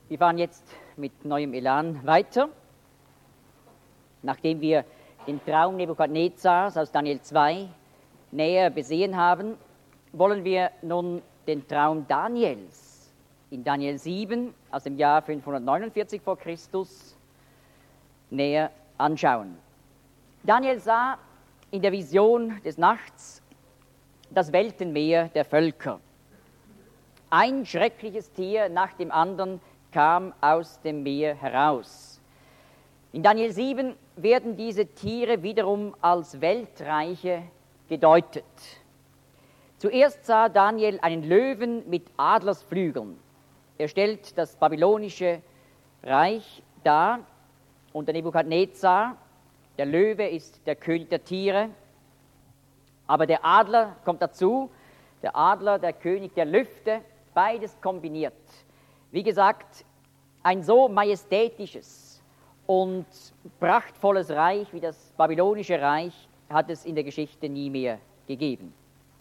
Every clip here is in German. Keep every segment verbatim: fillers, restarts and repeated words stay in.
Wir fahren jetzt mit neuem Elan weiter. Nachdem wir den Traum Nebukadnezars aus Daniel zwei näher besehen haben, wollen wir nun den Traum Daniels in Daniel sieben aus dem Jahr fünfhundertneunundvierzig vor Christus näher anschauen. Daniel sah in der Vision des Nachts das Weltenmeer der Völker. Ein schreckliches Tier nach dem anderen kam aus dem Meer heraus. In Daniel sieben werden diese Tiere wiederum als Weltreiche gedeutet. Zuerst sah Daniel einen Löwen mit Adlersflügeln. Er stellt das babylonische Reich dar unter Nebukadnezar. Der Löwe ist der König der Tiere, aber der Adler kommt dazu, der Adler, der König der Lüfte, beides kombiniert. Wie gesagt, ein so majestätisches und prachtvolles Reich wie das babylonische Reich hat es in der Geschichte nie mehr gegeben.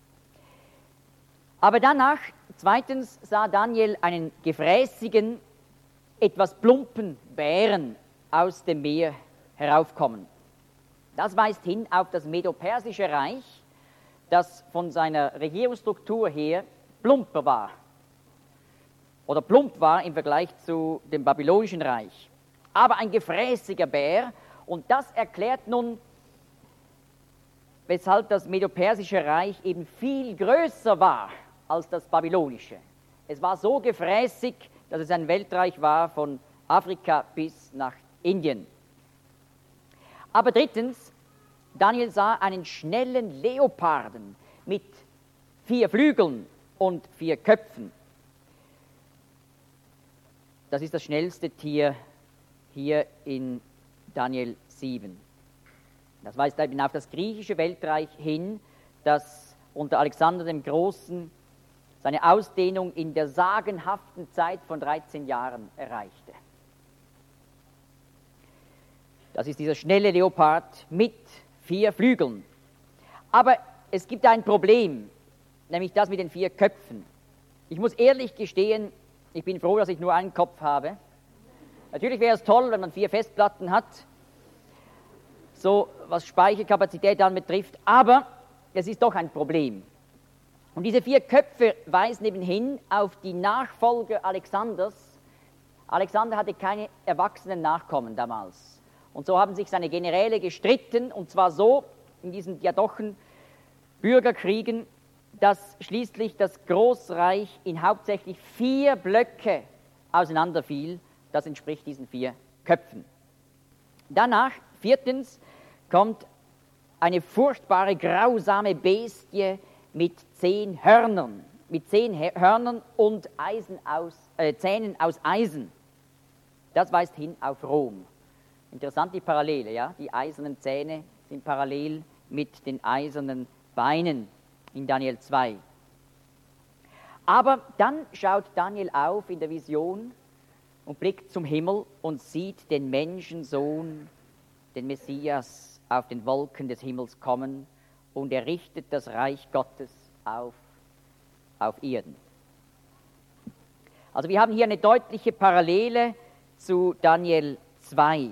Aber danach, zweitens, sah Daniel einen gefräßigen, etwas plumpen Bären aus dem Meer heraufkommen. Das weist hin auf das Medo-Persische Reich, das von seiner Regierungsstruktur her plumper war oder plump war im Vergleich zu dem babylonischen Reich. Aber ein gefräßiger Bär, und das erklärt nun, weshalb das Medo-Persische Reich eben viel größer war als das babylonische. Es war so gefräßig, dass es ein Weltreich war von Afrika bis nach Indien. Aber drittens, Daniel sah einen schnellen Leoparden mit vier Flügeln und vier Köpfen. Das ist das schnellste Tier hier in Daniel sieben. Das weist eben auf das griechische Weltreich hin, das unter Alexander dem Großen seine Ausdehnung in der sagenhaften Zeit von dreizehn Jahren erreichte. Das ist dieser schnelle Leopard mit vier Flügeln. Aber es gibt ein Problem, nämlich das mit den vier Köpfen. Ich muss ehrlich gestehen, ich bin froh, dass ich nur einen Kopf habe. Natürlich wäre es toll, wenn man vier Festplatten hat, so was Speicherkapazität anbetrifft, aber es ist doch ein Problem. Und diese vier Köpfe weisen eben hin auf die Nachfolger Alexanders. Alexander hatte keine erwachsenen Nachkommen damals. Und so haben sich seine Generäle gestritten, und zwar so in diesen Diadochen Bürgerkriegen, dass schließlich das Großreich in hauptsächlich vier Blöcke auseinanderfiel. Das entspricht diesen vier Köpfen. Danach, viertens, kommt eine furchtbare, grausame Bestie mit zehn Hörnern, mit zehn Hörnern und Eisen aus, äh, Zähnen aus Eisen. Das weist hin auf Rom. Interessant die Parallele, ja? Die eisernen Zähne sind parallel mit den eisernen Beinen in Daniel zwei. Aber dann schaut Daniel auf in der Vision und blickt zum Himmel und sieht den Menschensohn, den Messias, auf den Wolken des Himmels kommen, und er richtet das Reich Gottes auf, auf Erden. Also wir haben hier eine deutliche Parallele zu Daniel zwei.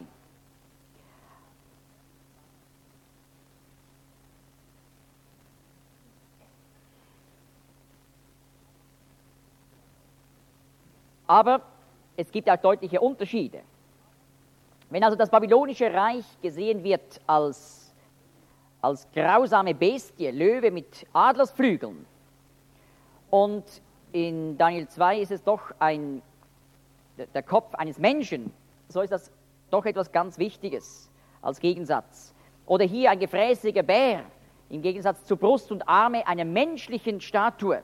Aber es gibt auch deutliche Unterschiede. Wenn also das babylonische Reich gesehen wird als, als grausame Bestie, Löwe mit Adlersflügeln, und in Daniel zwei ist es doch ein, der Kopf eines Menschen, so ist das doch etwas ganz Wichtiges als Gegensatz. Oder hier ein gefräßiger Bär im Gegensatz zu Brust und Arme einer menschlichen Statue.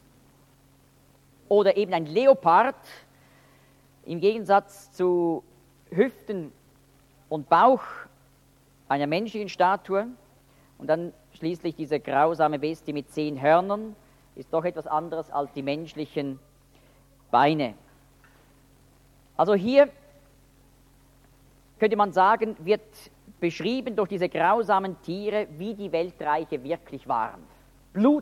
Oder eben ein Leopard im Gegensatz zu Hüften und Bauch einer menschlichen Statue. Und dann schließlich diese grausame Bestie mit zehn Hörnern ist doch etwas anderes als die menschlichen Beine. Also hier könnte man sagen, wird beschrieben durch diese grausamen Tiere, wie die Weltreiche wirklich waren.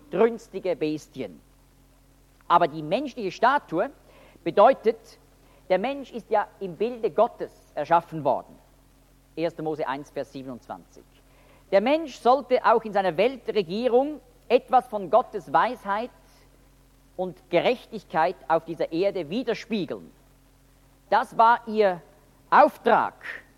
Blutrünstige Bestien. Aber die menschliche Statue bedeutet, Der Mensch ist ja im Bilde Gottes erschaffen worden. erster Mose eins, Vers siebenundzwanzig. Der Mensch sollte auch in seiner Weltregierung etwas von Gottes Weisheit und Gerechtigkeit auf dieser Erde widerspiegeln. Das war ihr Auftrag,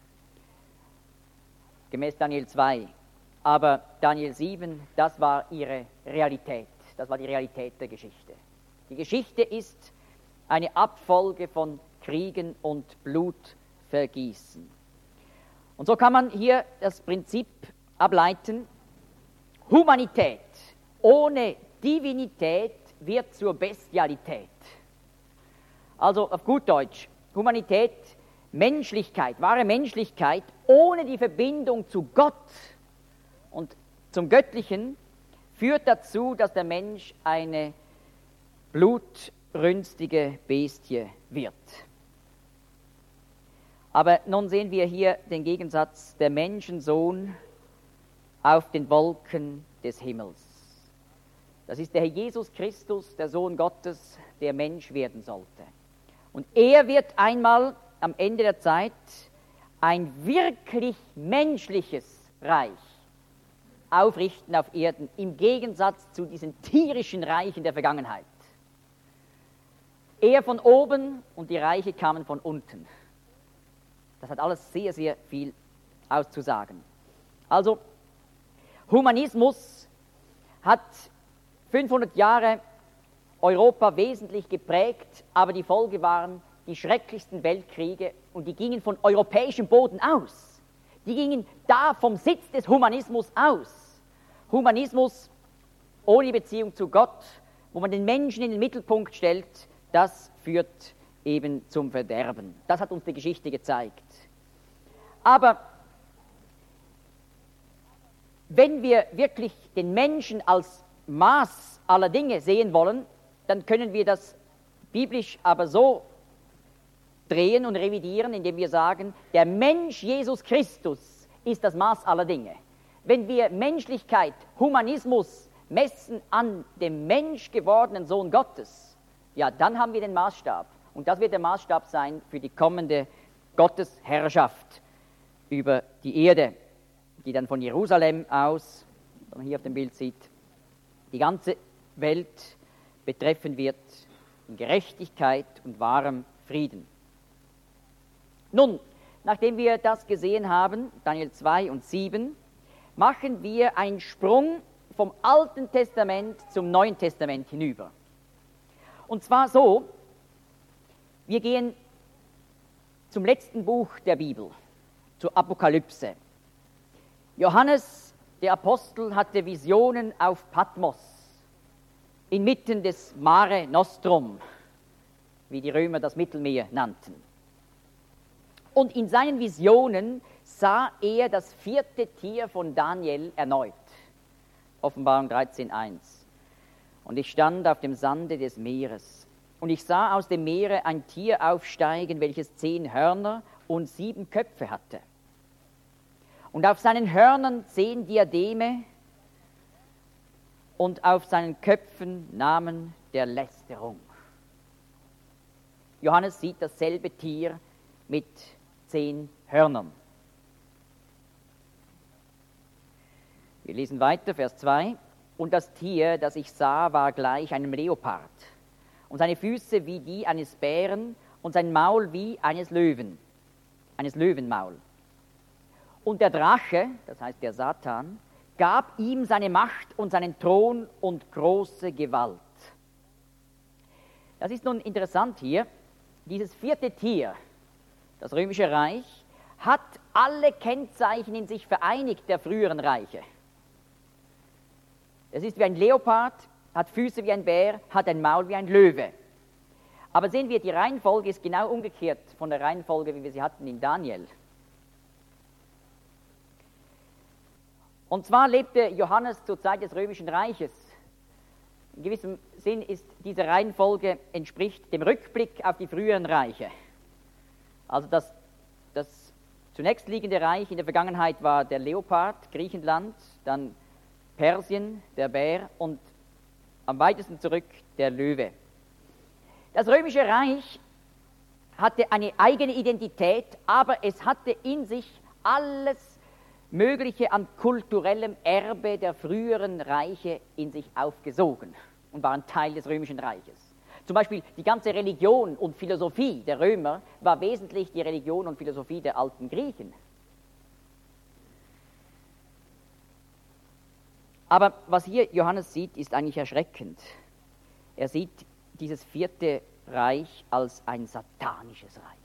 gemäß Daniel zwei. Aber Daniel sieben, das war ihre Realität. Das war die Realität der Geschichte. Die Geschichte ist eine Abfolge von Kriegen und Blutvergießen. Und so kann man hier das Prinzip ableiten: Humanität ohne Divinität wird zur Bestialität. Also auf gut Deutsch, Humanität, Menschlichkeit, wahre Menschlichkeit ohne die Verbindung zu Gott und zum Göttlichen führt dazu, dass der Mensch eine blutrünstige Bestie wird. Aber nun sehen wir hier den Gegensatz: der Menschensohn auf den Wolken des Himmels. Das ist der Herr Jesus Christus, der Sohn Gottes, der Mensch werden sollte. Und er wird einmal am Ende der Zeit ein wirklich menschliches Reich aufrichten auf Erden, im Gegensatz zu diesen tierischen Reichen der Vergangenheit. Er von oben und die Reiche kamen von unten. Das hat alles sehr, sehr viel auszusagen. Also, Humanismus hat fünfhundert Jahre Europa wesentlich geprägt, aber die Folge waren die schrecklichsten Weltkriege und die gingen von europäischem Boden aus. Die gingen da vom Sitz des Humanismus aus. Humanismus ohne Beziehung zu Gott, wo man den Menschen in den Mittelpunkt stellt, das führt eben zum Verderben. Das hat uns die Geschichte gezeigt. Aber wenn wir wirklich den Menschen als Maß aller Dinge sehen wollen, dann können wir das biblisch aber so drehen und revidieren, indem wir sagen, der Mensch Jesus Christus ist das Maß aller Dinge. Wenn wir Menschlichkeit, Humanismus messen an dem Mensch gewordenen Sohn Gottes, ja, dann haben wir den Maßstab. Und das wird der Maßstab sein für die kommende Gottesherrschaft über die Erde, die dann von Jerusalem aus, wie man hier auf dem Bild sieht, die ganze Welt betreffen wird in Gerechtigkeit und wahrem Frieden. Nun, nachdem wir das gesehen haben, Daniel zwei und sieben, machen wir einen Sprung vom Alten Testament zum Neuen Testament hinüber. Und zwar so, wir gehen zum letzten Buch der Bibel, zur Apokalypse. Johannes, der Apostel, hatte Visionen auf Patmos, inmitten des Mare Nostrum, wie die Römer das Mittelmeer nannten. Und in seinen Visionen sah er das vierte Tier von Daniel erneut. Offenbarung dreizehn eins. Und ich stand auf dem Sande des Meeres. Und ich sah aus dem Meere ein Tier aufsteigen, welches zehn Hörner und sieben Köpfe hatte. Und auf seinen Hörnern zehn Diademe und auf seinen Köpfen Namen der Lästerung. Johannes sieht dasselbe Tier mit zehn Hörnern. Wir lesen weiter, Vers zwei. Und das Tier, das ich sah, war gleich einem Leopard, und seine Füße wie die eines Bären und sein Maul wie eines Löwen, eines Löwenmaul. Und der Drache, das heißt der Satan, gab ihm seine Macht und seinen Thron und große Gewalt. Das ist nun interessant hier. Dieses vierte Tier, das Römische Reich, hat alle Kennzeichen in sich vereinigt der früheren Reiche. Es ist wie ein Leopard, hat Füße wie ein Bär, hat ein Maul wie ein Löwe. Aber sehen wir, die Reihenfolge ist genau umgekehrt von der Reihenfolge, wie wir sie hatten in Daniel. Und zwar lebte Johannes zur Zeit des Römischen Reiches. In gewissem Sinn ist diese Reihenfolge entspricht dem Rückblick auf die früheren Reiche. Also das, das zunächst liegende Reich in der Vergangenheit war der Leopard, Griechenland, dann Persien, der Bär und am weitesten zurück der Löwe. Das Römische Reich hatte eine eigene Identität, aber es hatte in sich alles Mögliche an kulturellem Erbe der früheren Reiche in sich aufgesogen und waren Teil des Römischen Reiches. Zum Beispiel die ganze Religion und Philosophie der Römer war wesentlich die Religion und Philosophie der alten Griechen. Aber was hier Johannes sieht, ist eigentlich erschreckend. Er sieht dieses vierte Reich als ein satanisches Reich.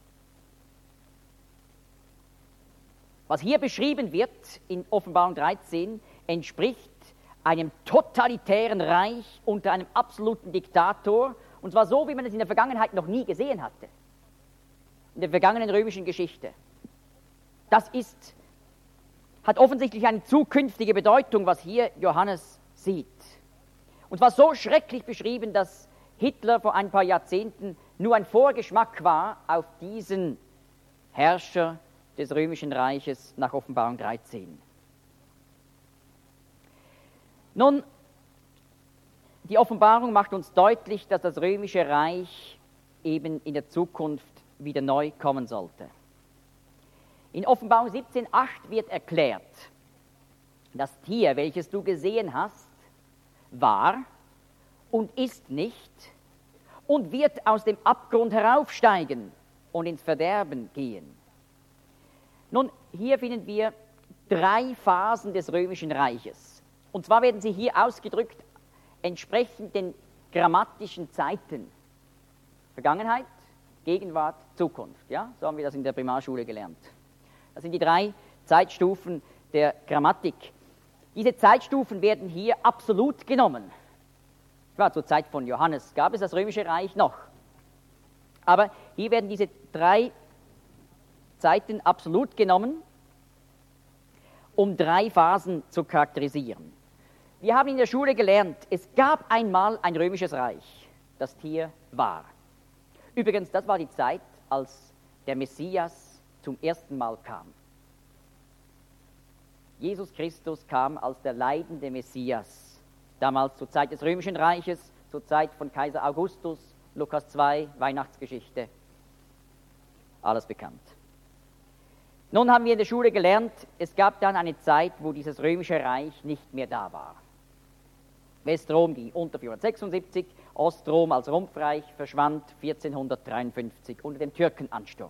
Was hier beschrieben wird in Offenbarung dreizehn, entspricht einem totalitären Reich unter einem absoluten Diktator, und zwar so, wie man es in der Vergangenheit noch nie gesehen hatte, in der vergangenen römischen Geschichte. Das ist, hat offensichtlich eine zukünftige Bedeutung, was hier Johannes sieht. Und zwar so schrecklich beschrieben, dass Hitler vor ein paar Jahrzehnten nur ein Vorgeschmack war auf diesen Herrscher des Römischen Reiches nach Offenbarung dreizehn. Nun, die Offenbarung macht uns deutlich, dass das Römische Reich eben in der Zukunft wieder neu kommen sollte. In Offenbarung siebzehn acht wird erklärt, das Tier, welches du gesehen hast, war und ist nicht und wird aus dem Abgrund heraufsteigen und ins Verderben gehen. Nun, hier finden wir drei Phasen des Römischen Reiches. Und zwar werden sie hier ausgedrückt entsprechend den grammatischen Zeiten. Vergangenheit, Gegenwart, Zukunft. Ja? So haben wir das in der Primarschule gelernt. Das sind die drei Zeitstufen der Grammatik. Diese Zeitstufen werden hier absolut genommen. Ja, zur Zeit von Johannes gab es das Römische Reich noch. Aber hier werden diese drei Zeiten absolut genommen, um drei Phasen zu charakterisieren. Wir haben in der Schule gelernt, es gab einmal ein römisches Reich, das hier war. Übrigens, das war die Zeit, als der Messias zum ersten Mal kam. Jesus Christus kam als der leidende Messias, damals zur Zeit des Römischen Reiches, zur Zeit von Kaiser Augustus, Lukas zwei, Weihnachtsgeschichte, alles bekannt. Nun haben wir in der Schule gelernt, es gab dann eine Zeit, wo dieses Römische Reich nicht mehr da war. Westrom ging unter vierhundertsechsundsiebzig, Ostrom als Rumpfreich verschwand vierzehnhundertdreiundfünfzig unter dem Türkenansturm.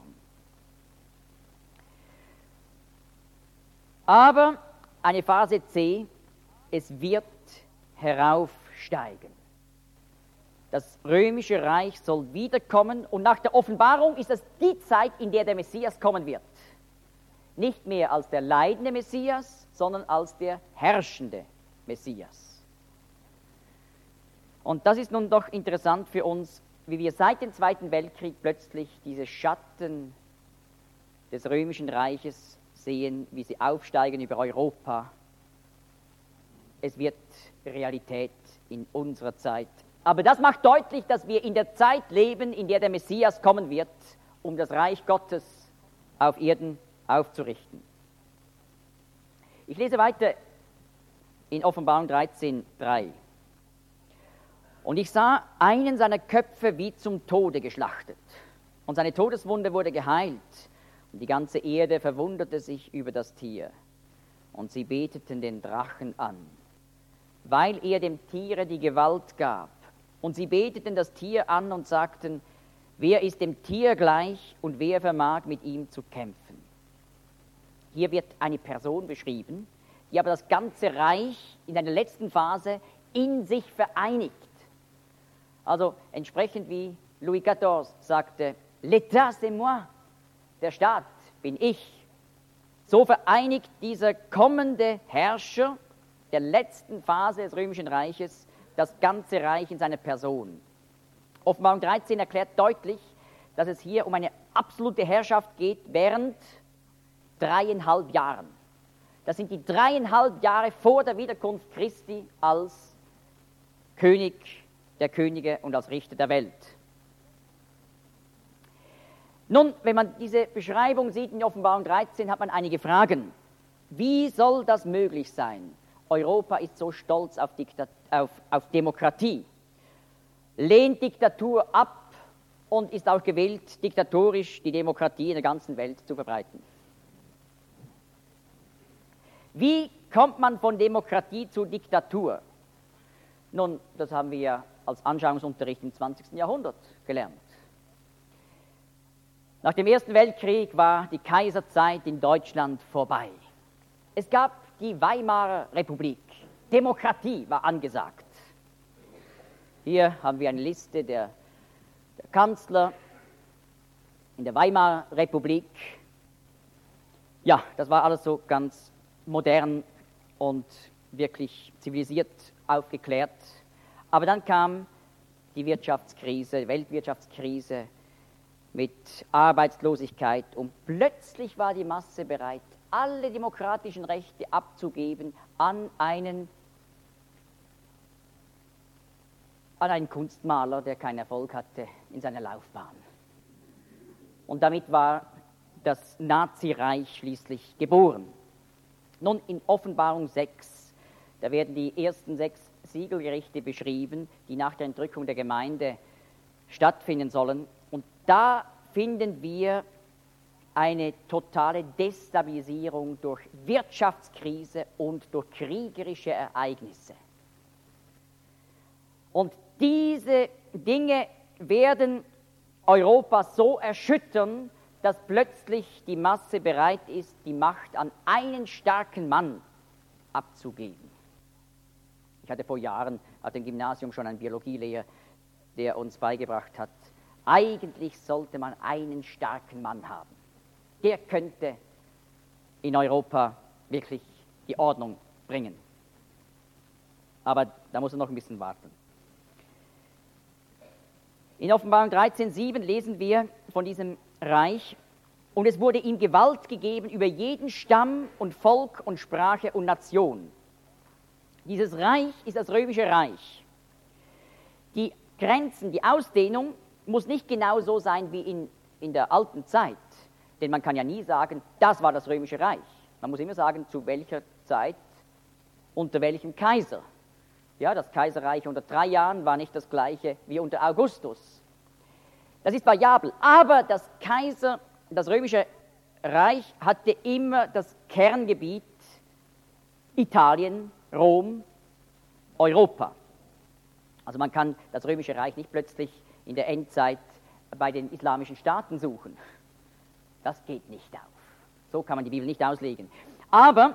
Aber eine Phase C, es wird heraufsteigen. Das Römische Reich soll wiederkommen und nach der Offenbarung ist das die Zeit, in der der Messias kommen wird. Nicht mehr als der leidende Messias, sondern als der herrschende Messias. Und das ist nun doch interessant für uns, wie wir seit dem Zweiten Weltkrieg plötzlich diese Schatten des Römischen Reiches sehen, wie sie aufsteigen über Europa. Es wird Realität in unserer Zeit. Aber das macht deutlich, dass wir in der Zeit leben, in der der Messias kommen wird, um das Reich Gottes auf Erden aufzurichten. Ich lese weiter in Offenbarung dreizehn drei. Und ich sah einen seiner Köpfe wie zum Tode geschlachtet, und seine Todeswunde wurde geheilt, und die ganze Erde verwunderte sich über das Tier, und sie beteten den Drachen an, weil er dem Tiere die Gewalt gab. Und sie beteten das Tier an und sagten, wer ist dem Tier gleich und wer vermag mit ihm zu kämpfen? Hier wird eine Person beschrieben, die aber das ganze Reich in einer letzten Phase in sich vereinigt. Also entsprechend wie Louis vierzehn sagte, l'État c'est moi, der Staat bin ich. So vereinigt dieser kommende Herrscher der letzten Phase des Römischen Reiches das ganze Reich in seiner Person. Offenbarung dreizehn erklärt deutlich, dass es hier um eine absolute Herrschaft geht während dreieinhalb Jahren. Das sind die dreieinhalb Jahre vor der Wiederkunft Christi als König der Könige und als Richter der Welt. Nun, wenn man diese Beschreibung sieht in Offenbarung dreizehn, hat man einige Fragen. Wie soll das möglich sein? Europa ist so stolz auf, Diktat- auf, auf Demokratie, lehnt Diktatur ab und ist auch gewillt, diktatorisch die Demokratie in der ganzen Welt zu verbreiten. Wie kommt man von Demokratie zu Diktatur? Nun, das haben wir ja als Anschauungsunterricht im zwanzigsten Jahrhundert gelernt. Nach dem Ersten Weltkrieg war die Kaiserzeit in Deutschland vorbei. Es gab die Weimarer Republik. Demokratie war angesagt. Hier haben wir eine Liste der, der Kanzler in der Weimarer Republik. Ja, das war alles so ganz modern und wirklich zivilisiert aufgeklärt. Aber dann kam die Wirtschaftskrise, die Weltwirtschaftskrise mit Arbeitslosigkeit und plötzlich war die Masse bereit, alle demokratischen Rechte abzugeben an einen, an einen Kunstmaler, der keinen Erfolg hatte in seiner Laufbahn. Und damit war das Nazireich schließlich geboren. Nun, in Offenbarung sechs, da werden die ersten sechs Siegelgerichte beschrieben, die nach der Entrückung der Gemeinde stattfinden sollen. Und da finden wir eine totale Destabilisierung durch Wirtschaftskrise und durch kriegerische Ereignisse. Und diese Dinge werden Europa so erschüttern, dass plötzlich die Masse bereit ist, die Macht an einen starken Mann abzugeben. Ich hatte vor Jahren auf dem Gymnasium schon einen Biologielehrer, der uns beigebracht hat, eigentlich sollte man einen starken Mann haben. Der könnte in Europa wirklich die Ordnung bringen. Aber da muss er noch ein bisschen warten. In Offenbarung dreizehn sieben lesen wir von diesem Reich: Und es wurde ihm Gewalt gegeben über jeden Stamm und Volk und Sprache und Nation. Dieses Reich ist das römische Reich. Die Grenzen, die Ausdehnung muss nicht genau so sein wie in, in der alten Zeit. Denn man kann ja nie sagen, das war das römische Reich. Man muss immer sagen, zu welcher Zeit, unter welchem Kaiser. Ja, das Kaiserreich unter drei Jahren war nicht das gleiche wie unter Augustus. Das ist variabel. Aber das Kaiser, das römische Reich hatte immer das Kerngebiet Italien, Rom, Europa. Also man kann das römische Reich nicht plötzlich in der Endzeit bei den islamischen Staaten suchen. Das geht nicht auf. So kann man die Bibel nicht auslegen. Aber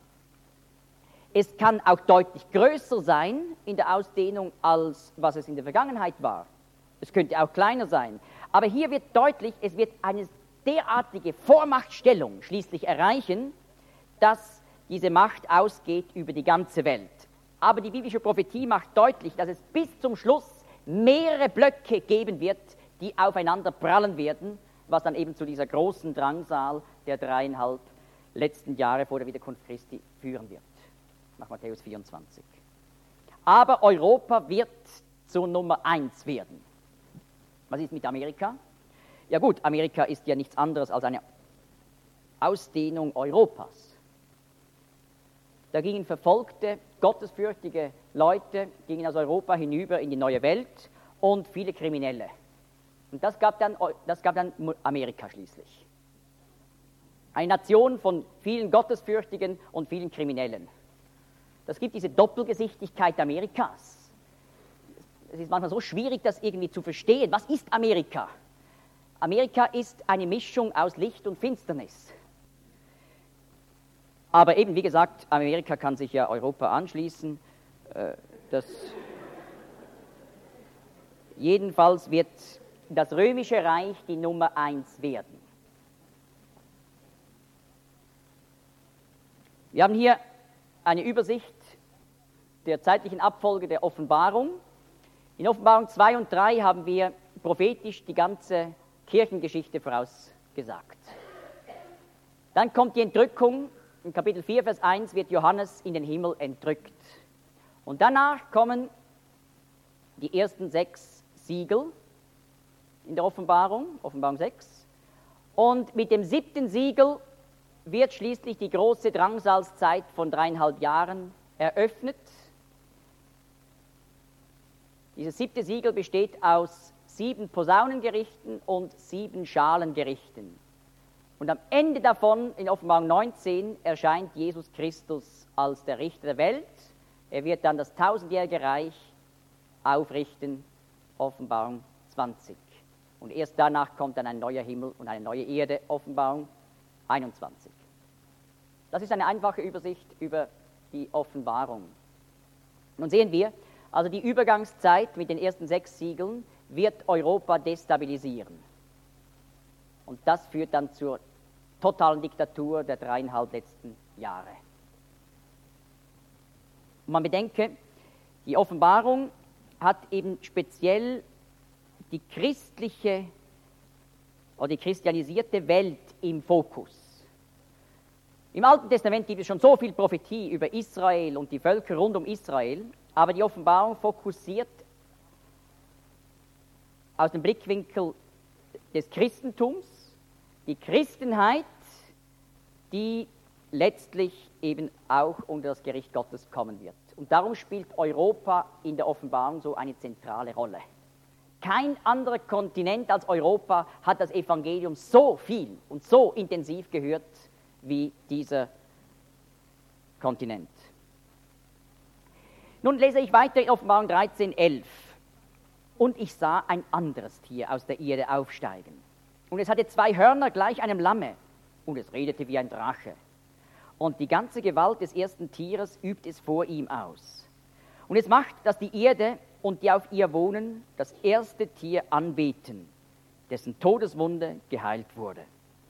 es kann auch deutlich größer sein in der Ausdehnung, als was es in der Vergangenheit war. Es könnte auch kleiner sein. Aber hier wird deutlich, es wird eine derartige Vormachtstellung schließlich erreichen, dass diese Macht ausgeht über die ganze Welt. Aber die biblische Prophetie macht deutlich, dass es bis zum Schluss mehrere Blöcke geben wird, die aufeinander prallen werden, was dann eben zu dieser großen Drangsal der dreieinhalb letzten Jahre vor der Wiederkunft Christi führen wird. Nach Matthäus vierundzwanzig. Aber Europa wird zur Nummer eins werden. Was ist mit Amerika? Ja gut, Amerika ist ja nichts anderes als eine Ausdehnung Europas. Da gingen verfolgte, gottesfürchtige Leute, gingen aus Europa hinüber in die neue Welt und viele Kriminelle. Und das gab dann, das gab dann Amerika schließlich. Eine Nation von vielen Gottesfürchtigen und vielen Kriminellen. Das gibt diese Doppelgesichtigkeit Amerikas. Es ist manchmal so schwierig, das irgendwie zu verstehen. Was ist Amerika? Amerika ist eine Mischung aus Licht und Finsternis. Aber eben, wie gesagt, Amerika kann sich ja Europa anschließen. Das jedenfalls wird das römische Reich die Nummer eins werden. Wir haben hier eine Übersicht der zeitlichen Abfolge der Offenbarung. In Offenbarung zwei und drei haben wir prophetisch die ganze Kirchengeschichte vorausgesagt. Dann kommt die Entrückung. In Kapitel vier, Vers eins wird Johannes in den Himmel entrückt. Und danach kommen die ersten sechs Siegel in der Offenbarung, Offenbarung sechs. Und mit dem siebten Siegel wird schließlich die große Drangsalzzeit von dreieinhalb Jahren eröffnet. Dieses siebte Siegel besteht aus sieben Posaunengerichten und sieben Schalengerichten. Und am Ende davon, in Offenbarung neunzehn, erscheint Jesus Christus als der Richter der Welt. Er wird dann das tausendjährige Reich aufrichten, Offenbarung zwanzig. Und erst danach kommt dann ein neuer Himmel und eine neue Erde, Offenbarung einundzwanzig. Das ist eine einfache Übersicht über die Offenbarung. Nun sehen wir, also die Übergangszeit mit den ersten sechs Siegeln wird Europa destabilisieren. Und das führt dann zur totalen Diktatur der dreieinhalb letzten Jahre. Und man bedenke, die Offenbarung hat eben speziell die christliche oder die christianisierte Welt im Fokus. Im Alten Testament gibt es schon so viel Prophetie über Israel und die Völker rund um Israel, aber die Offenbarung fokussiert aus dem Blickwinkel des Christentums die Christenheit, die letztlich eben auch unter das Gericht Gottes kommen wird. Und darum spielt Europa in der Offenbarung so eine zentrale Rolle. Kein anderer Kontinent als Europa hat das Evangelium so viel und so intensiv gehört wie dieser Kontinent. Nun lese ich weiter in Offenbarung dreizehn, elf. Und ich sah ein anderes Tier aus der Erde aufsteigen. Und es hatte zwei Hörner gleich einem Lamme. Und es redete wie ein Drache. Und die ganze Gewalt des ersten Tieres übt es vor ihm aus. Und es macht, dass die Erde und die auf ihr wohnen, das erste Tier anbeten, dessen Todeswunde geheilt wurde.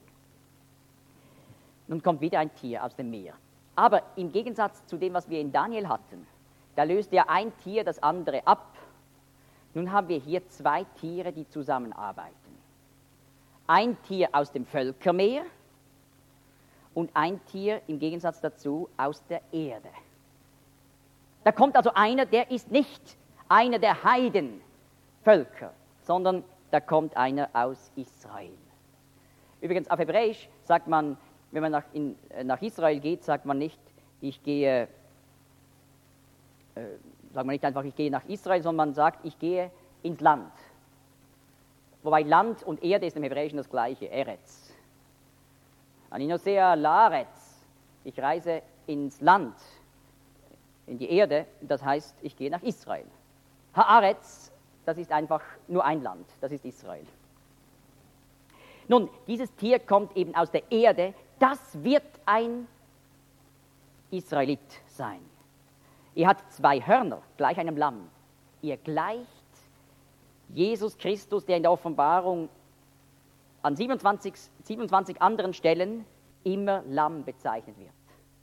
Nun kommt wieder ein Tier aus dem Meer. Aber im Gegensatz zu dem, was wir in Daniel hatten, da löst ja ein Tier das andere ab. Nun haben wir hier zwei Tiere, die zusammenarbeiten. Ein Tier aus dem Völkermeer und ein Tier im Gegensatz dazu aus der Erde. Da kommt also einer, der ist nicht einer der Heidenvölker, sondern da kommt einer aus Israel. Übrigens auf Hebräisch sagt man, wenn man nach, in, nach Israel geht, sagt man nicht, ich gehe, äh, sagt man nicht einfach, ich gehe nach Israel, sondern man sagt, ich gehe ins Land. Wobei Land und Erde ist im Hebräischen das gleiche, Eretz. Aninosea Laaretz, ich reise ins Land, in die Erde, das heißt, ich gehe nach Israel. Haaretz, das ist einfach nur ein Land, das ist Israel. Nun, dieses Tier kommt eben aus der Erde, das wird ein Israelit sein. Er hat zwei Hörner, gleich einem Lamm. Ihr gleicht Jesus Christus, der in der Offenbarung an siebenundzwanzig, siebenundzwanzig anderen Stellen immer Lamm bezeichnet wird.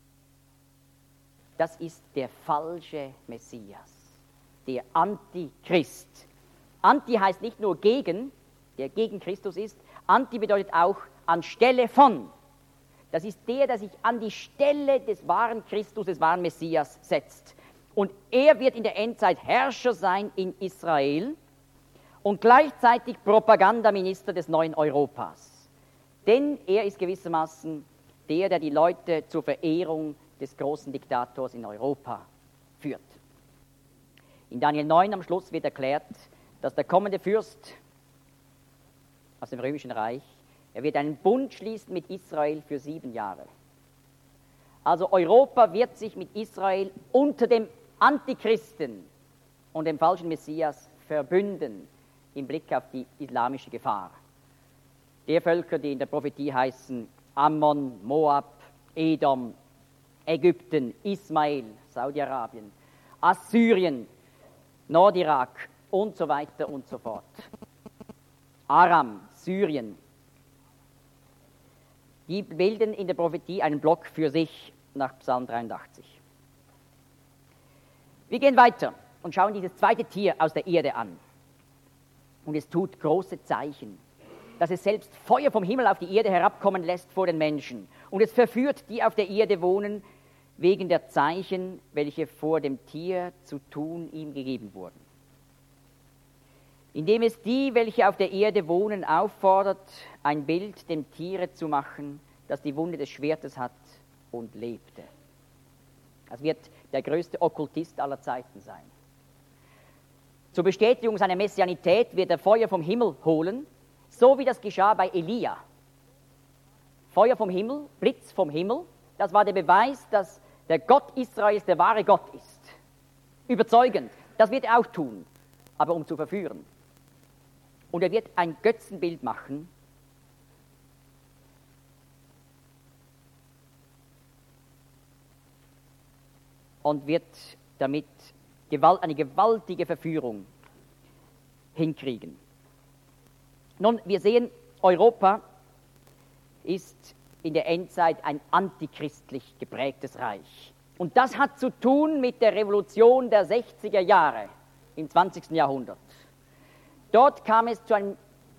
Das ist der falsche Messias, der Antichrist. Anti heißt nicht nur gegen, der gegen Christus ist, Anti bedeutet auch anstelle von. Das ist der, der sich an die Stelle des wahren Christus, des wahren Messias setzt. Und er wird in der Endzeit Herrscher sein in Israel und gleichzeitig Propagandaminister des neuen Europas. Denn er ist gewissermaßen der, der die Leute zur Verehrung des großen Diktators in Europa führt. In Daniel neun am Schluss wird erklärt, dass der kommende Fürst aus dem Römischen Reich, er wird einen Bund schließen mit Israel für sieben Jahre. Also Europa wird sich mit Israel unter dem Antichristen und dem falschen Messias verbünden im Blick auf die islamische Gefahr. Der Völker, die in der Prophetie heißen Ammon, Moab, Edom, Ägypten, Ismael, Saudi-Arabien, Assyrien, Nordirak und so weiter und so fort. Aram, Syrien, die bilden in der Prophetie einen Block für sich nach Psalm dreiundachtzig. Wir gehen weiter und schauen dieses zweite Tier aus der Erde an. Und es tut große Zeichen, dass es selbst Feuer vom Himmel auf die Erde herabkommen lässt vor den Menschen. Und es verführt die auf der Erde wohnen, wegen der Zeichen, welche vor dem Tier zu tun ihm gegeben wurden. Indem es die, welche auf der Erde wohnen, auffordert, ein Bild dem Tiere zu machen, das die Wunde des Schwertes hat und lebte. Das wird der größte Okkultist aller Zeiten sein. Zur Bestätigung seiner Messianität wird er Feuer vom Himmel holen, so wie das geschah bei Elia. Feuer vom Himmel, Blitz vom Himmel, das war der Beweis, dass der Gott Israels der wahre Gott ist. Überzeugend, das wird er auch tun, aber um zu verführen. Und er wird ein Götzenbild machen, und wird damit eine gewaltige Verführung hinkriegen. Nun, wir sehen, Europa ist in der Endzeit ein antichristlich geprägtes Reich. Und das hat zu tun mit der Revolution der sechziger Jahre im zwanzigsten Jahrhundert. Dort kam es zu einem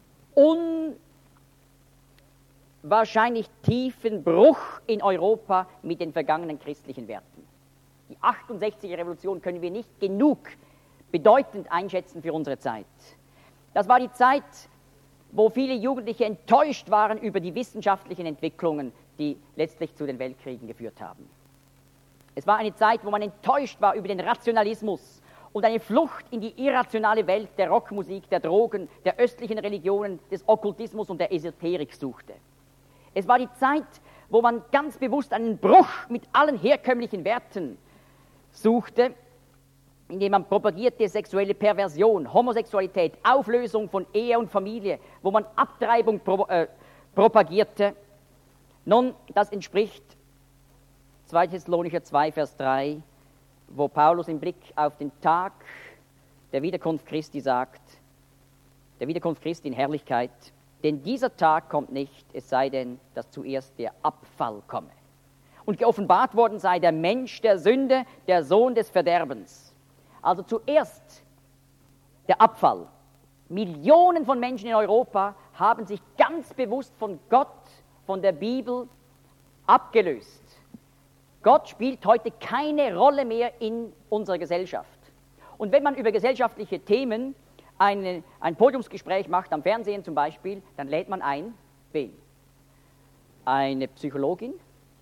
unwahrscheinlich tiefen Bruch in Europa mit den vergangenen christlichen Werten. Die achtundsechziger Revolution können wir nicht genug bedeutend einschätzen für unsere Zeit. Das war die Zeit, wo viele Jugendliche enttäuscht waren über die wissenschaftlichen Entwicklungen, die letztlich zu den Weltkriegen geführt haben. Es war eine Zeit, wo man enttäuscht war über den Rationalismus und eine Flucht in die irrationale Welt der Rockmusik, der Drogen, der östlichen Religionen, des Okkultismus und der Esoterik suchte. Es war die Zeit, wo man ganz bewusst einen Bruch mit allen herkömmlichen Werten suchte, indem man propagierte sexuelle Perversion, Homosexualität, Auflösung von Ehe und Familie, wo man Abtreibung pro, äh, propagierte. Nun, das entspricht zweiter Thessalonicher zwei, Vers drei, wo Paulus im Blick auf den Tag der Wiederkunft Christi sagt, der Wiederkunft Christi in Herrlichkeit, denn dieser Tag kommt nicht, es sei denn, dass zuerst der Abfall komme. Und geoffenbart worden sei der Mensch der Sünde, der Sohn des Verderbens. Also zuerst der Abfall. Millionen von Menschen in Europa haben sich ganz bewusst von Gott, von der Bibel abgelöst. Gott spielt heute keine Rolle mehr in unserer Gesellschaft. Und wenn man über gesellschaftliche Themen eine, ein Podiumsgespräch macht, am Fernsehen zum Beispiel, dann lädt man ein, wen? Eine Psychologin,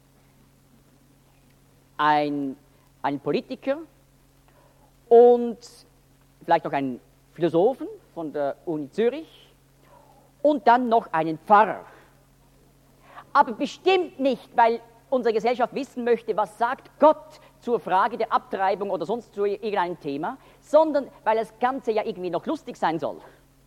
ein, einen Politiker und vielleicht noch einen Philosophen von der Uni Zürich und dann noch einen Pfarrer. Aber bestimmt nicht, weil unsere Gesellschaft wissen möchte, was sagt Gott zur Frage der Abtreibung oder sonst zu irgendeinem Thema, sondern weil das Ganze ja irgendwie noch lustig sein soll.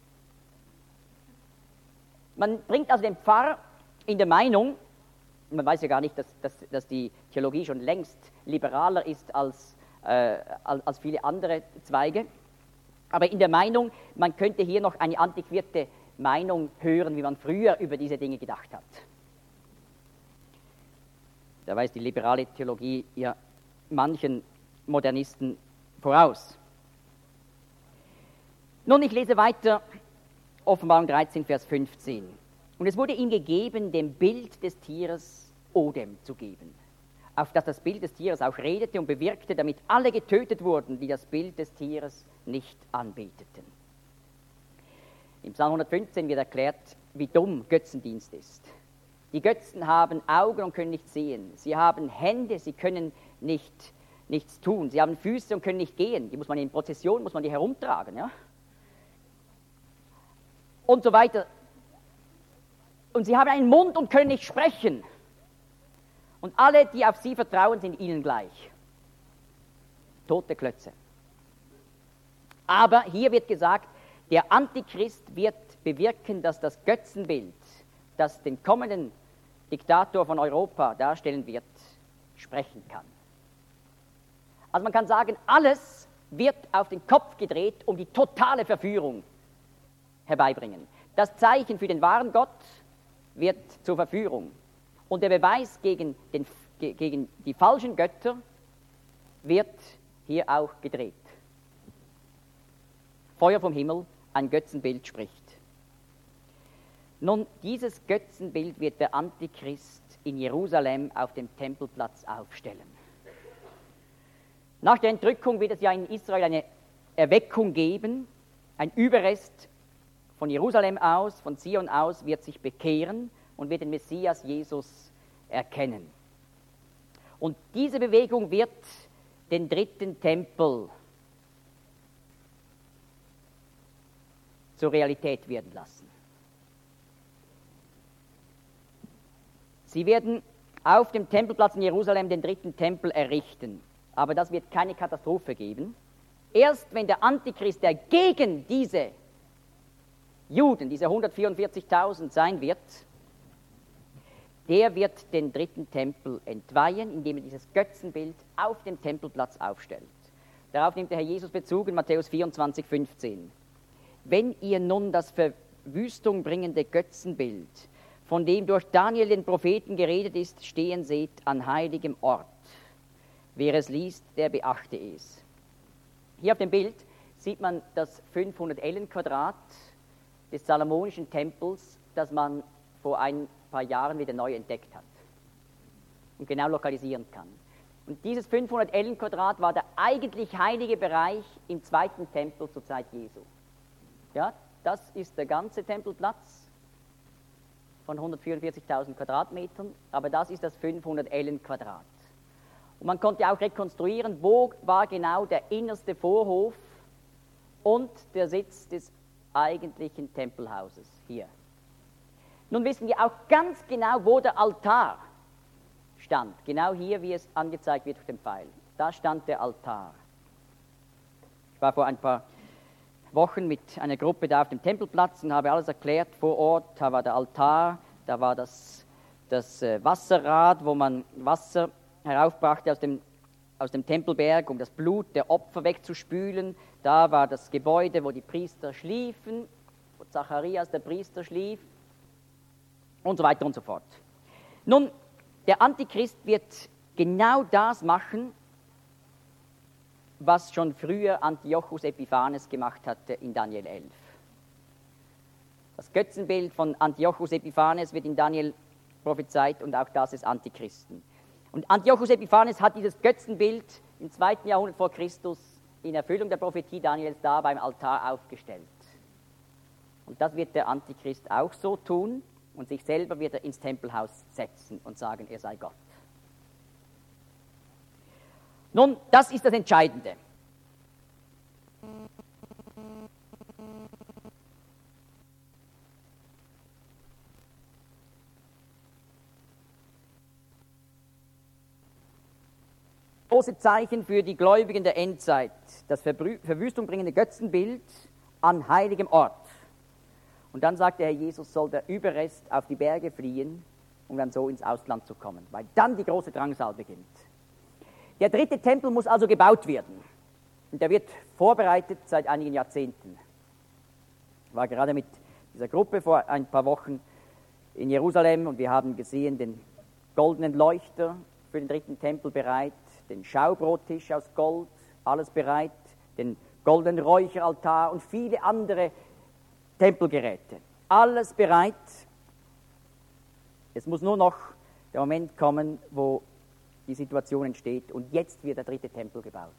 Man bringt also den Pfarrer in der Meinung, man weiß ja gar nicht, dass, dass, dass die Theologie schon längst liberaler ist als, äh, als, als viele andere Zweige, aber in der Meinung, man könnte hier noch eine antiquierte Meinung hören, wie man früher über diese Dinge gedacht hat. Da weist die liberale Theologie ja manchen Modernisten voraus. Nun, ich lese weiter, Offenbarung dreizehn, Vers fünfzehn. Und es wurde ihm gegeben, dem Bild des Tieres Odem zu geben, auf das das Bild des Tieres auch redete und bewirkte, damit alle getötet wurden, die das Bild des Tieres nicht anbeteten. Im Psalm hundertfünfzehn wird erklärt, wie dumm Götzendienst ist. Die Götzen haben Augen und können nicht sehen. Sie haben Hände, sie können nicht, nichts tun. Sie haben Füße und können nicht gehen. Die muss man in Prozession, muss man die herumtragen, ja? Und so weiter. Und sie haben einen Mund und können nicht sprechen. Und alle, die auf sie vertrauen, sind ihnen gleich. Tote Klötze. Aber hier wird gesagt, der Antichrist wird bewirken, dass das Götzenbild, das den kommenden Diktator von Europa darstellen wird, sprechen kann. Also man kann sagen, alles wird auf den Kopf gedreht, um die totale Verführung herbeibringen. Das Zeichen für den wahren Gott wird zur Verführung. Und der Beweis gegen, den, gegen die falschen Götter wird hier auch gedreht. Feuer vom Himmel, ein Götzenbild spricht. Nun, dieses Götzenbild wird der Antichrist in Jerusalem auf dem Tempelplatz aufstellen. Nach der Entrückung wird es ja in Israel eine Erweckung geben. Ein Überrest von Jerusalem aus, von Zion aus, wird sich bekehren und wird den Messias Jesus erkennen. Und diese Bewegung wird den dritten Tempel zur Realität werden lassen. Sie werden auf dem Tempelplatz in Jerusalem den dritten Tempel errichten, aber das wird keine Katastrophe geben. Erst wenn der Antichrist, der gegen diese Juden, diese hundertvierundvierzigtausend sein wird, der wird den dritten Tempel entweihen, indem er dieses Götzenbild auf dem Tempelplatz aufstellt. Darauf nimmt der Herr Jesus Bezug in Matthäus vierundzwanzig, fünfzehn. Wenn ihr nun das Verwüstung bringende Götzenbild, von dem durch Daniel den Propheten geredet ist, stehen seht an heiligem Ort. Wer es liest, der beachte es. Hier auf dem Bild sieht man das fünfhundert Ellen Quadrat des Salomonischen Tempels, das man vor ein paar Jahren wieder neu entdeckt hat und genau lokalisieren kann. Und dieses fünfhundert Ellen Quadrat war der eigentlich heilige Bereich im zweiten Tempel zur Zeit Jesu. Ja, das ist der ganze Tempelplatz von hundertvierundvierzigtausend Quadratmetern, aber das ist das fünfhundert Ellen Quadrat. Und man konnte auch rekonstruieren, wo war genau der innerste Vorhof und der Sitz des eigentlichen Tempelhauses, hier. Nun wissen wir auch ganz genau, wo der Altar stand. Genau hier, wie es angezeigt wird auf dem Pfeil. Da stand der Altar. Ich war vor ein paar Wochen mit einer Gruppe da auf dem Tempelplatz und habe alles erklärt vor Ort. Da war der Altar, da war das, das Wasserrad, wo man Wasser heraufbrachte aus dem, aus dem Tempelberg, um das Blut der Opfer wegzuspülen. Da war das Gebäude, wo die Priester schliefen, wo Zacharias, der Priester, schlief und so weiter und so fort. Nun, der Antichrist wird genau das machen, was schon früher Antiochus Epiphanes gemacht hatte in Daniel elf. Das Götzenbild von Antiochus Epiphanes wird in Daniel prophezeit und auch das des Antichristen. Und Antiochus Epiphanes hat dieses Götzenbild im zweiten Jahrhundert vor Christus in Erfüllung der Prophetie Daniels da beim Altar aufgestellt. Und das wird der Antichrist auch so tun und sich selber wird er ins Tempelhaus setzen und sagen, er sei Gott. Nun, das ist das Entscheidende. Große Zeichen für die Gläubigen der Endzeit, das Verwüstung bringende Götzenbild an heiligem Ort. Und dann sagt der Herr Jesus, soll der Überrest auf die Berge fliehen, um dann so ins Ausland zu kommen, weil dann die große Drangsal beginnt. Der dritte Tempel muss also gebaut werden. Und der wird vorbereitet seit einigen Jahrzehnten. Ich war gerade mit dieser Gruppe vor ein paar Wochen in Jerusalem und wir haben gesehen den goldenen Leuchter für den dritten Tempel bereit, den Schaubrottisch aus Gold, alles bereit, den goldenen Räucheraltar und viele andere Tempelgeräte. Alles bereit. Es muss nur noch der Moment kommen, wo die Situation entsteht und jetzt wird der dritte Tempel gebaut.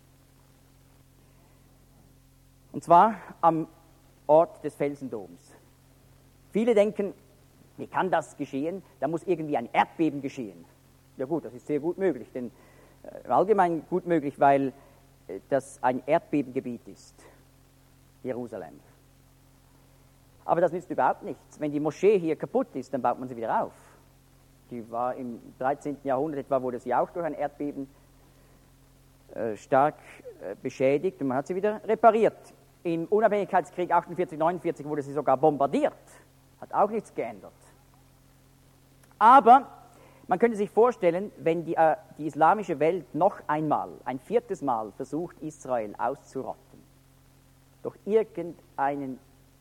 Und zwar am Ort des Felsendoms. Viele denken, wie kann das geschehen? Da muss irgendwie ein Erdbeben geschehen. Ja gut, das ist sehr gut möglich, denn äh, allgemein gut möglich, weil äh, das ein Erdbebengebiet ist, Jerusalem. Aber das nützt überhaupt nichts. Wenn die Moschee hier kaputt ist, dann baut man sie wieder auf. Die war im dreizehnten Jahrhundert etwa, wurde sie auch durch ein Erdbeben äh, stark äh, beschädigt und man hat sie wieder repariert. Im Unabhängigkeitskrieg achtundvierzig, neunundvierzig wurde sie sogar bombardiert. Hat auch nichts geändert. Aber man könnte sich vorstellen, wenn die, äh, die islamische Welt noch einmal, ein viertes Mal versucht, Israel auszurotten, durch irgendeinen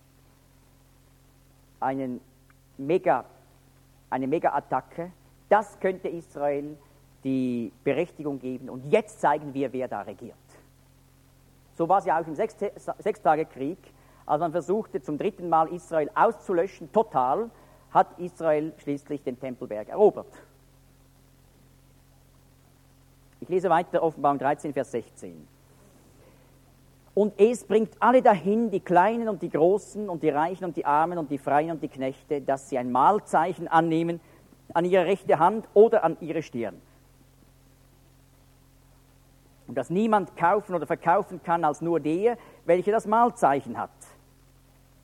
einen Mega, eine Mega-Attacke, das könnte Israel die Berechtigung geben. Und jetzt zeigen wir, wer da regiert. So war es ja auch im Sechs- Sechstagekrieg, als man versuchte, zum dritten Mal Israel auszulöschen, total, hat Israel schließlich den Tempelberg erobert. Ich lese weiter, Offenbarung dreizehn, Vers sechzehn. Und es bringt alle dahin, die Kleinen und die Großen und die Reichen und die Armen und die Freien und die Knechte, dass sie ein Mahlzeichen annehmen an ihre rechte Hand oder an ihre Stirn. Und dass niemand kaufen oder verkaufen kann als nur der, welcher das Mahlzeichen hat.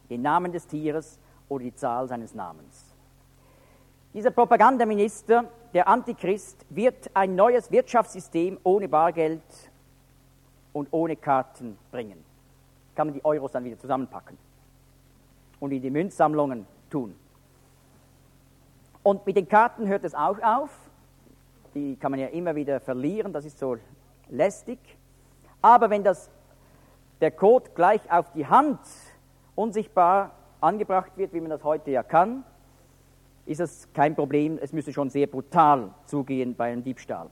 den Namen des Tieres oder die Zahl seines Namens. Dieser Propagandaminister, der Antichrist, wird ein neues Wirtschaftssystem ohne Bargeld und ohne Karten bringen. Kann man die Euros dann wieder zusammenpacken und in die Münzsammlungen tun. Und mit den Karten hört es auch auf. Die kann man ja immer wieder verlieren, das ist so lästig. Aber wenn das, der Code gleich auf die Hand unsichtbar angebracht wird, wie man das heute ja kann, ist es kein Problem. Es müsste schon sehr brutal zugehen bei einem Diebstahl.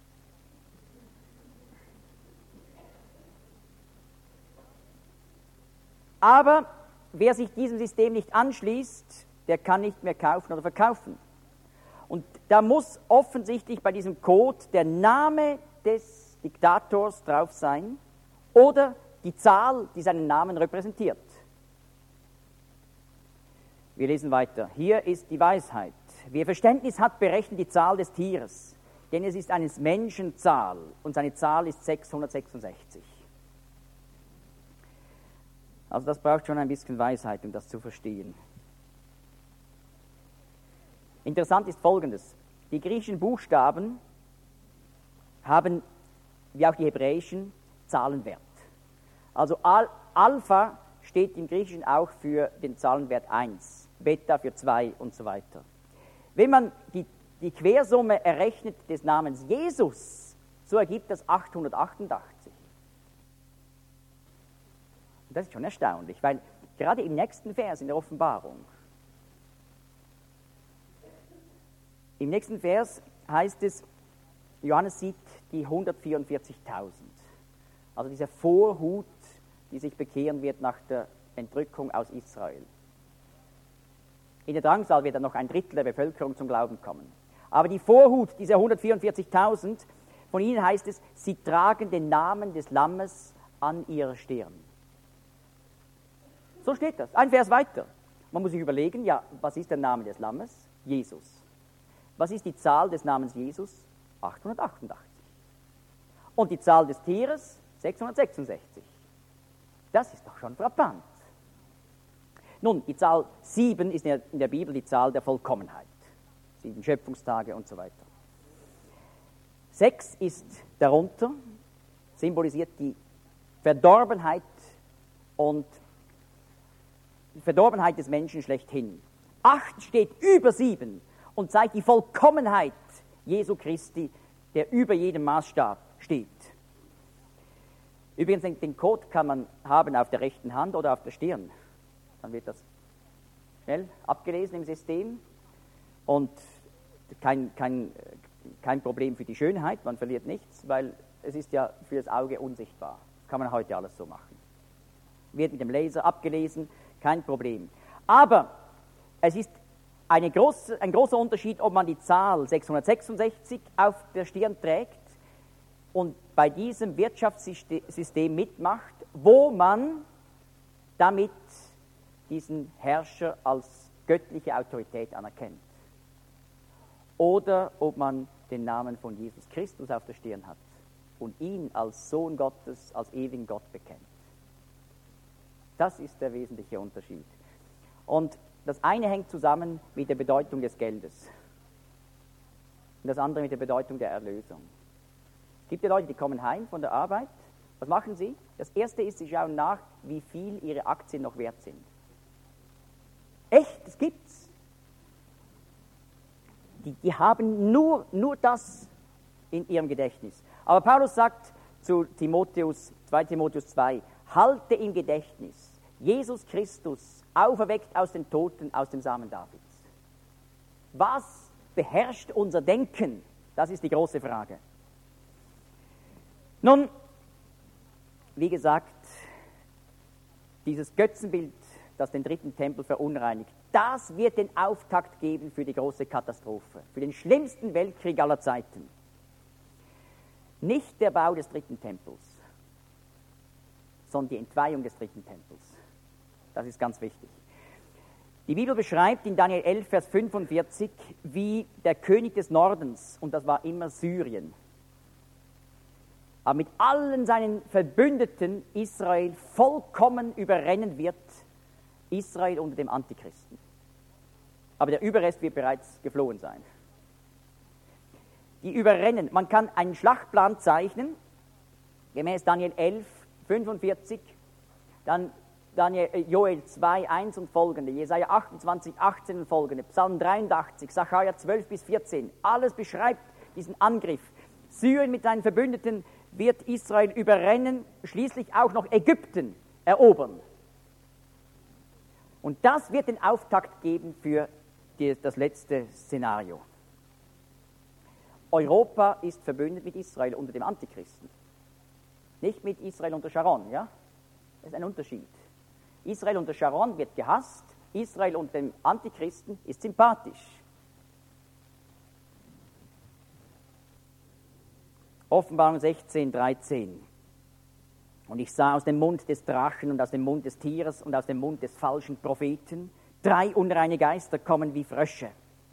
Aber wer sich diesem System nicht anschließt, der kann nicht mehr kaufen oder verkaufen. Und da muss offensichtlich bei diesem Code der Name des Diktators drauf sein oder die Zahl, die seinen Namen repräsentiert. Wir lesen weiter. Hier ist die Weisheit. Wer Verständnis hat, berechnet die Zahl des Tieres, denn es ist eines Menschen Zahl und seine Zahl ist sechshundertsechsundsechzig. Also das braucht schon ein bisschen Weisheit, um das zu verstehen. Interessant ist Folgendes. Die griechischen Buchstaben haben, wie auch die hebräischen, Zahlenwert. Also Al- Alpha steht im Griechischen auch für den Zahlenwert eins, Beta für zwei und so weiter. Wenn man die, die Quersumme errechnet des Namens Jesus, so ergibt das achthundertachtundachtzig. Und das ist schon erstaunlich, weil gerade im nächsten Vers in der Offenbarung, im nächsten Vers heißt es, Johannes sieht die hundertvierundvierzigtausend. Also dieser Vorhut, die sich bekehren wird nach der Entrückung aus Israel. In der Drangsal wird dann noch ein Drittel der Bevölkerung zum Glauben kommen. Aber die Vorhut dieser hundertvierundvierzigtausend, von ihnen heißt es, sie tragen den Namen des Lammes an ihrer Stirn. So steht das, ein Vers weiter. Man muss sich überlegen, ja, was ist der Name des Lammes? Jesus. Was ist die Zahl des Namens Jesus? achthundertachtundachtzig. Und die Zahl des Tieres? sechshundertsechsundsechzig. Das ist doch schon frappant. Nun, die Zahl sieben ist in der Bibel die Zahl der Vollkommenheit. Sieben Schöpfungstage und so weiter. Sechs ist darunter, symbolisiert die Verdorbenheit und die Verdorbenheit des Menschen schlechthin. Acht steht über sieben und zeigt die Vollkommenheit Jesu Christi, der über jedem Maßstab steht. Übrigens, den Code kann man haben auf der rechten Hand oder auf der Stirn. Dann wird das schnell abgelesen im System und kein, kein, kein Problem für die Schönheit, man verliert nichts, weil es ist ja für das Auge unsichtbar. Das kann man heute alles so machen. Wird mit dem Laser abgelesen, kein Problem. Aber es ist eine große, ein großer Unterschied, ob man die Zahl sechshundertsechsundsechzig auf der Stirn trägt und bei diesem Wirtschaftssystem mitmacht, wo man damit diesen Herrscher als göttliche Autorität anerkennt. Oder ob man den Namen von Jesus Christus auf der Stirn hat und ihn als Sohn Gottes, als ewigen Gott bekennt. Das ist der wesentliche Unterschied. Und das eine hängt zusammen mit der Bedeutung des Geldes und das andere mit der Bedeutung der Erlösung. Es gibt ja Leute, die kommen heim von der Arbeit. Was machen sie? Das erste ist, sie schauen nach, wie viel ihre Aktien noch wert sind. Echt, das gibt's. Die, die haben nur, nur das in ihrem Gedächtnis. Aber Paulus sagt zu Timotheus, zweiter Timotheus zwei, halte im Gedächtnis Jesus Christus, auferweckt aus den Toten, aus dem Samen Davids. Was beherrscht unser Denken? Das ist die große Frage. Nun, wie gesagt, dieses Götzenbild, das den dritten Tempel verunreinigt, das wird den Auftakt geben für die große Katastrophe, für den schlimmsten Weltkrieg aller Zeiten. Nicht der Bau des dritten Tempels, sondern die Entweihung des dritten Tempels. Das ist ganz wichtig. Die Bibel beschreibt in Daniel elf, Vers fünfundvierzig, wie der König des Nordens, und das war immer Syrien, aber mit allen seinen Verbündeten Israel vollkommen überrennen wird, Israel unter dem Antichristen. Aber der Überrest wird bereits geflohen sein. Die überrennen. Man kann einen Schlachtplan zeichnen, gemäß Daniel elf, fünfundvierzig, dann Daniel, äh, Joel zwei, eins und folgende, Jesaja achtundzwanzig, achtzehn und folgende, Psalm dreiundachtzig, Sacharja zwölf bis vierzehn. Alles beschreibt diesen Angriff. Syrien mit seinen Verbündeten wird Israel überrennen, schließlich auch noch Ägypten erobern. Und das wird den Auftakt geben für die, das letzte Szenario. Europa ist verbündet mit Israel unter dem Antichristen. Nicht mit Israel unter Sharon, ja? Das ist ein Unterschied. Israel unter Sharon wird gehasst, Israel unter dem Antichristen ist sympathisch. Offenbarung sechzehn, dreizehn. Und ich sah aus dem Mund des Drachen und aus dem Mund des Tieres und aus dem Mund des falschen Propheten drei unreine Geister kommen wie Frösche.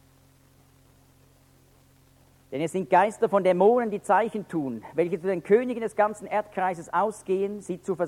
Denn es sind Geister von Dämonen, die Zeichen tun, welche zu den Königen des ganzen Erdkreises ausgehen, sie zu